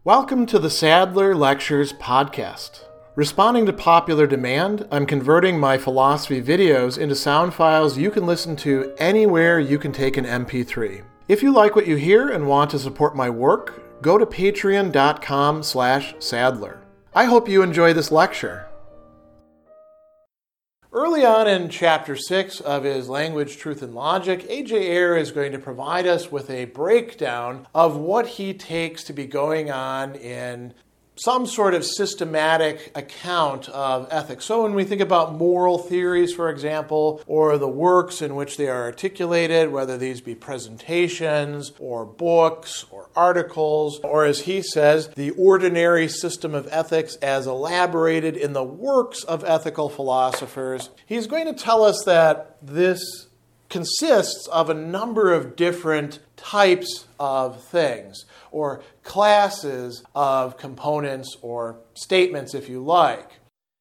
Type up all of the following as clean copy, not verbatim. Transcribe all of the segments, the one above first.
Welcome to the Sadler Lectures podcast. Responding to popular demand, I'm converting my philosophy videos into sound files you can listen to anywhere you can take an MP3. If you like what you hear and want to support my work, go to patreon.com/Sadler. I hope you enjoy this lecture. Early on in Chapter 6 of his Language, Truth, and Logic, A.J. Ayer is going to provide us with a breakdown of what he takes to be going on in some sort of systematic account of ethics. So when we think about moral theories, for example, or the works in which they are articulated, whether these be presentations or books or articles, or as he says, the ordinary system of ethics as elaborated in the works of ethical philosophers, he's going to tell us that this consists of a number of different types of things, or classes of components or statements, if you like.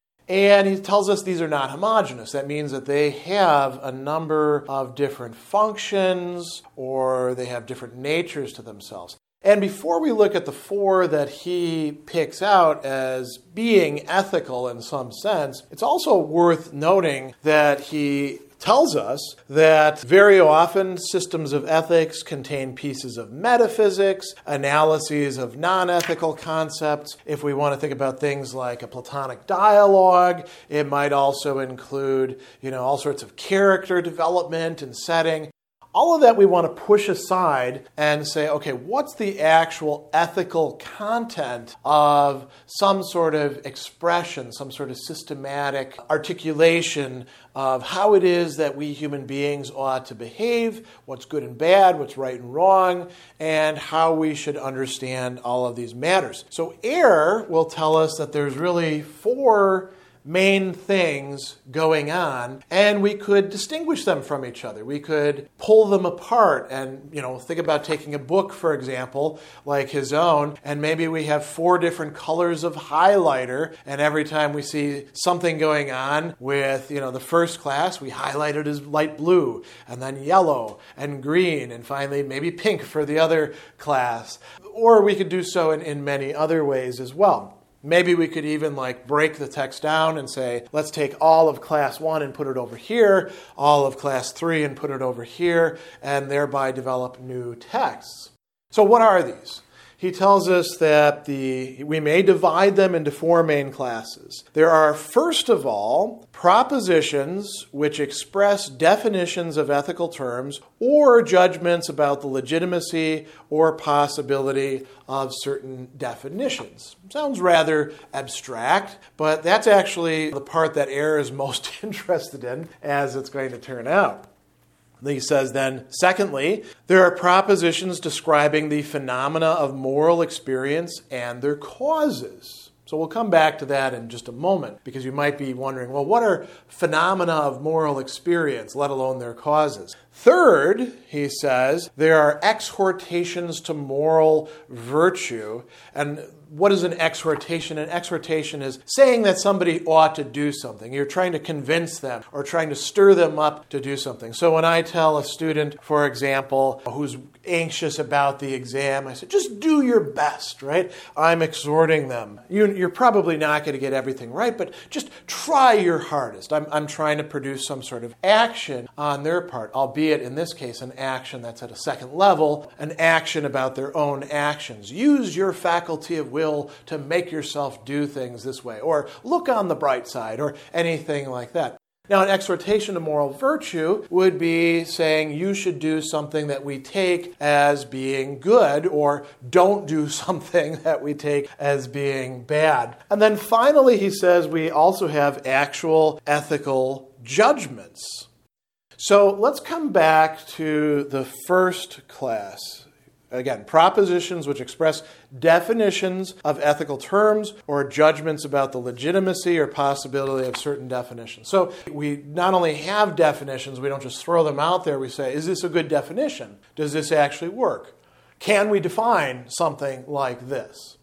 And he tells us these are not homogeneous. That means that they have a number of different functions, or they have different natures to themselves. And before we look at the four that he picks out as being ethical in some sense, it's also worth noting that he tells us that very often systems of ethics contain pieces of metaphysics, analyses of non-ethical concepts. If we want to think about things like a Platonic dialogue, it might also include, all sorts of character development and setting. All of that we want to push aside and say, okay, what's the actual ethical content of some sort of expression, some sort of systematic articulation of how it is that we human beings ought to behave, what's good and bad, what's right and wrong, and how we should understand all of these matters. So Ayer will tell us that there's really four main things going on, and we could distinguish them from each other. We could pull them apart and, think about taking a book, for example, like his own, and maybe we have four different colors of highlighter, and every time we see something going on with, the first class, we highlight it as light blue, and then yellow, and green, and finally maybe pink for the other class. Or we could do so in many other ways as well. Maybe we could even break the text down and say, let's take all of class 1 and put it over here, all of class 3 and put it over here, and thereby develop new texts. So what are these? He tells us that we may divide them into four main classes. There are, first of all, propositions which express definitions of ethical terms or judgments about the legitimacy or possibility of certain definitions. Sounds rather abstract, but that's actually the part that Ayer is most interested in, as it's going to turn out. He says then, secondly, there are propositions describing the phenomena of moral experience and their causes. So we'll come back to that in just a moment, because you might be wondering, well, what are phenomena of moral experience, let alone their causes? Third, he says, there are exhortations to moral virtue. And what is an exhortation? An exhortation is saying that somebody ought to do something. You're trying to convince them or trying to stir them up to do something. So when I tell a student, for example, who's anxious about the exam, I say, just do your best, right? I'm exhorting them. You're probably not going to get everything right, but just try your hardest. I'm trying to produce some sort of action on their part, albeit in this case an action that's at a second level, an action about their own actions. Use your faculty of will to make yourself do things this way, or look on the bright side, or anything like that. Now, an exhortation to moral virtue would be saying you should do something that we take as being good, or don't do something that we take as being bad. And then finally, he says we also have actual ethical judgments. So let's come back to the first class. Again, propositions which express definitions of ethical terms or judgments about the legitimacy or possibility of certain definitions. So we not only have definitions, we don't just throw them out there. We say, is this a good definition? Does this actually work? Can we define something like this?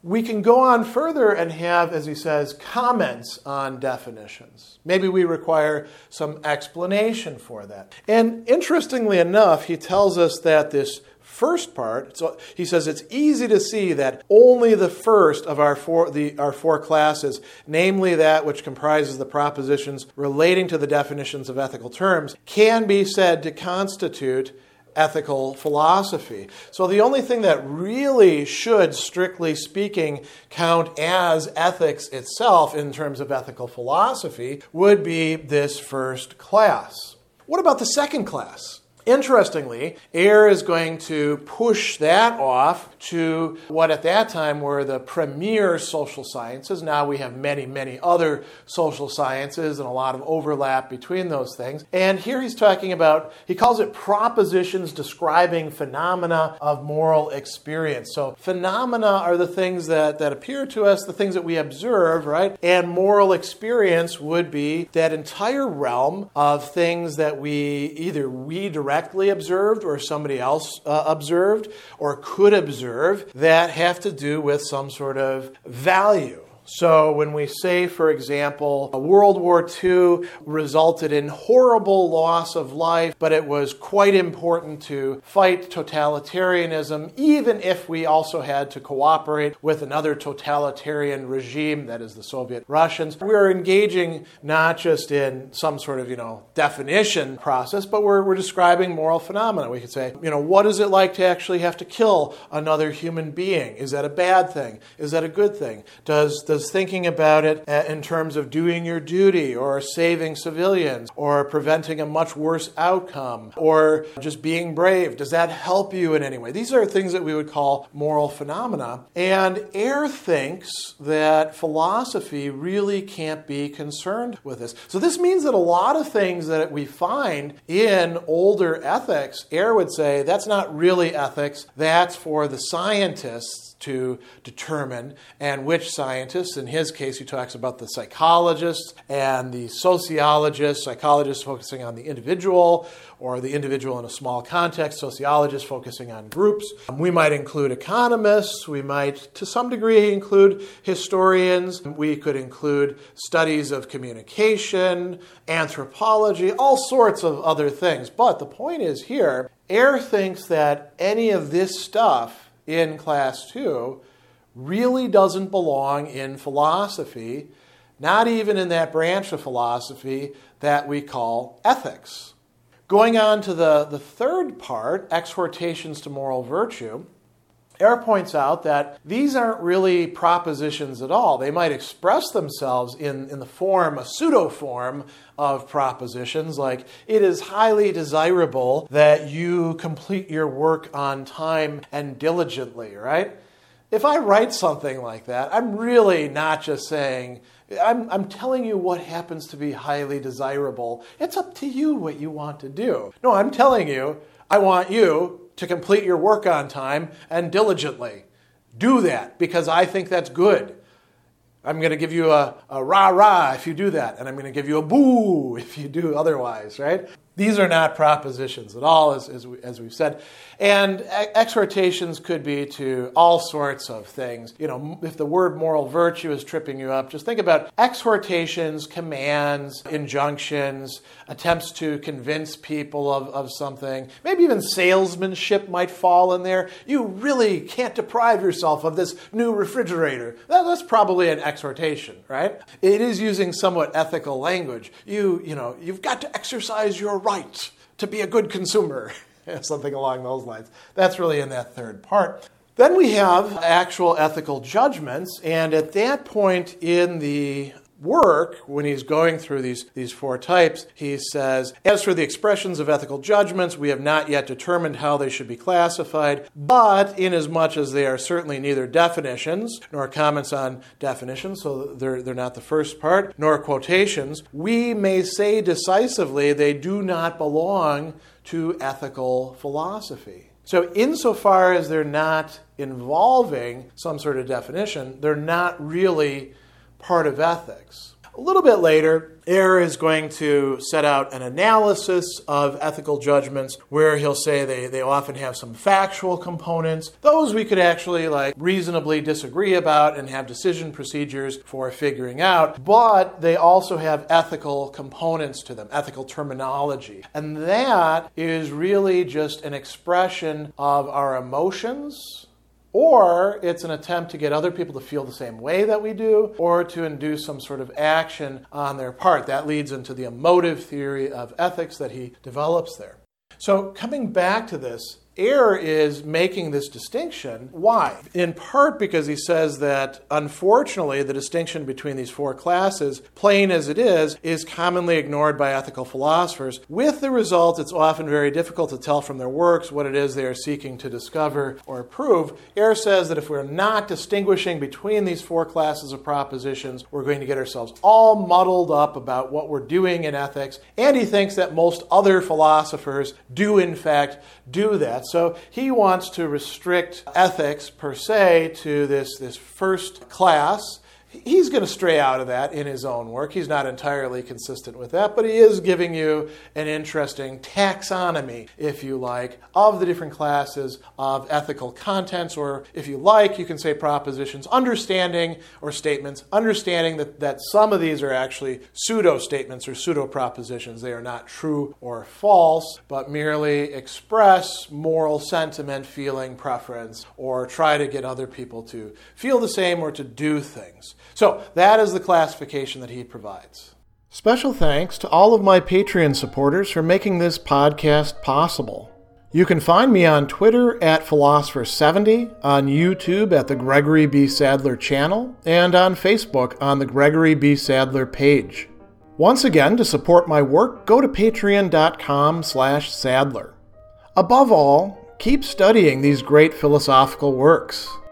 We can go on further and have, as he says, comments on definitions. Maybe we require some explanation for that. And interestingly enough, he tells us that this first part, so he says it's easy to see that only the first of our four classes, namely that which comprises the propositions relating to the definitions of ethical terms, can be said to constitute ethical philosophy. So the only thing that really should, strictly speaking, count as ethics itself in terms of ethical philosophy would be this first class. What about the second class? Interestingly, Ayer is going to push that off to what at that time were the premier social sciences. Now we have many, many other social sciences and a lot of overlap between those things. And here he's talking about, he calls it propositions describing phenomena of moral experience. So phenomena are the things that appear to us, the things that we observe, right? And moral experience would be that entire realm of things that either we directly observed or somebody else observed or could observe that have to do with some sort of value. So when we say, for example, World War II resulted in horrible loss of life, but it was quite important to fight totalitarianism, even if we also had to cooperate with another totalitarian regime, that is the Soviet Russians. We're engaging not just in some sort of, definition process, but we're describing moral phenomena. We could say, what is it like to actually have to kill another human being? Is that a bad thing? Is that a good thing? Does thinking about it in terms of doing your duty or saving civilians or preventing a much worse outcome or just being brave, does that help you in any way? These are things that we would call moral phenomena. And Ayer thinks that philosophy really can't be concerned with this. So this means that a lot of things that we find in older ethics, Ayer would say that's not really ethics, that's for the scientists to determine, and which scientists, in his case he talks about the psychologists and the sociologists, psychologists focusing on the individual or the individual in a small context, sociologists focusing on groups. We might include economists, we might to some degree include historians, we could include studies of communication, anthropology, all sorts of other things. But the point is here, Ayer thinks that any of this stuff in class 2 really doesn't belong in philosophy, not even in that branch of philosophy that we call ethics. Going on to the third part, exhortations to moral virtue, Ayer points out that these aren't really propositions at all. They might express themselves in the form, a pseudo-form of propositions, like it is highly desirable that you complete your work on time and diligently, right? If I write something like that, I'm really not just saying, I'm telling you what happens to be highly desirable. It's up to you what you want to do. No, I'm telling you, I want you to complete your work on time and diligently. Do that because I think that's good. I'm going to give you a rah-rah if you do that, and I'm going to give you a boo if you do otherwise, right? These are not propositions at all, as we've said. And exhortations could be to all sorts of things. If the word moral virtue is tripping you up, just think about exhortations, commands, injunctions, attempts to convince people of something. Maybe even salesmanship might fall in there. You really can't deprive yourself of this new refrigerator. That's probably an exhortation, right? It is using somewhat ethical language. You've got to exercise your right to be a good consumer, something along those lines. That's really in that third part. Then we have actual ethical judgments, and at that point in the work, when he's going through these four types, he says, as for the expressions of ethical judgments, we have not yet determined how they should be classified, but inasmuch as they are certainly neither definitions nor comments on definitions, so they're not the first part, nor quotations, we may say decisively they do not belong to ethical philosophy. So insofar as they're not involving some sort of definition, they're not really part of ethics. A little bit later, Ayer is going to set out an analysis of ethical judgments where he'll say they often have some factual components. Those we could actually reasonably disagree about and have decision procedures for figuring out, but they also have ethical components to them, ethical terminology. And that is really just an expression of our emotions, or it's an attempt to get other people to feel the same way that we do, or to induce some sort of action on their part. That leads into the emotive theory of ethics that he develops there. So coming back to this, Ayer is making this distinction. Why? In part because he says that, unfortunately, the distinction between these four classes, plain as it is commonly ignored by ethical philosophers. With the result, it's often very difficult to tell from their works what it is they are seeking to discover or prove. Ayer says that if we're not distinguishing between these four classes of propositions, we're going to get ourselves all muddled up about what we're doing in ethics, and he thinks that most other philosophers do, in fact, do that. So he wants to restrict ethics per se to this first class. He's going to stray out of that in his own work. He's not entirely consistent with that, but he is giving you an interesting taxonomy, if you like, of the different classes of ethical contents, or if you like, you can say propositions, understanding, or statements, understanding that some of these are actually pseudo-statements or pseudo-propositions. They are not true or false, but merely express moral sentiment, feeling, preference, or try to get other people to feel the same or to do things. So that is the classification that he provides. Special thanks to all of my Patreon supporters for making this podcast possible. You can find me on Twitter at Philosopher70, on YouTube at the Gregory B. Sadler channel, and on Facebook on the Gregory B. Sadler page. Once again, to support my work, go to patreon.com/Sadler. Above all, keep studying these great philosophical works.